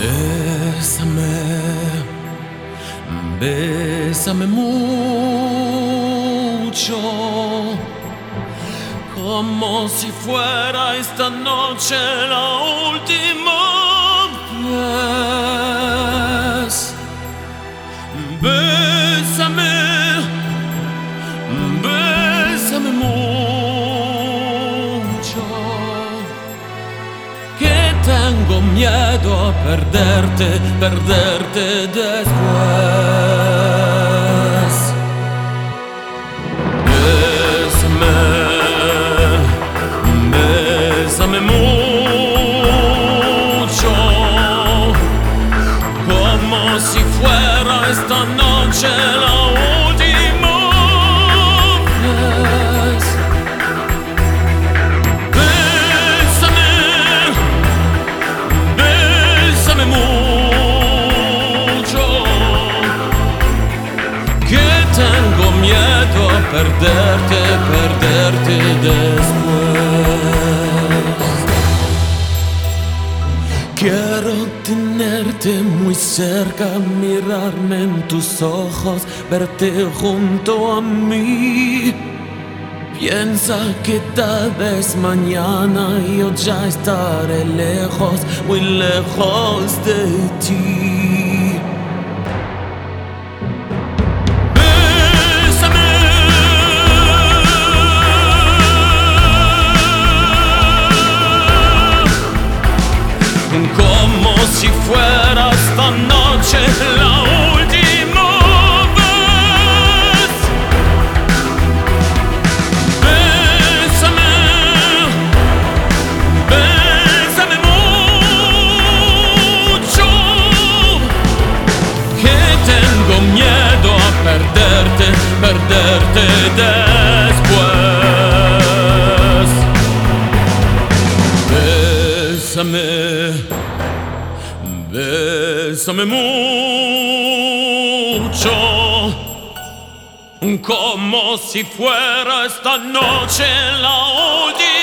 Bésame, bésame mucho, como si fuera esta noche la última vez. Bésame, bésame mucho, que tengo miedo a perderte, perderte después. Bésame, bésame mucho, como si fuera esta noche la última vez. Bésame, bésame mucho, que tengo miedo a perderte, perderte después. Quiero tenerte muy cerca, mirarme en tus ojos, verte junto a mí. Piensa que tal vez mañana yo ya estaré lejos, muy lejos de ti. Como si fuera esta noche la última vez. Bésame, bésame mucho, que tengo miedo a perderte, perderte después. Bésame, bésame mucho, como si fuera esta noche la última.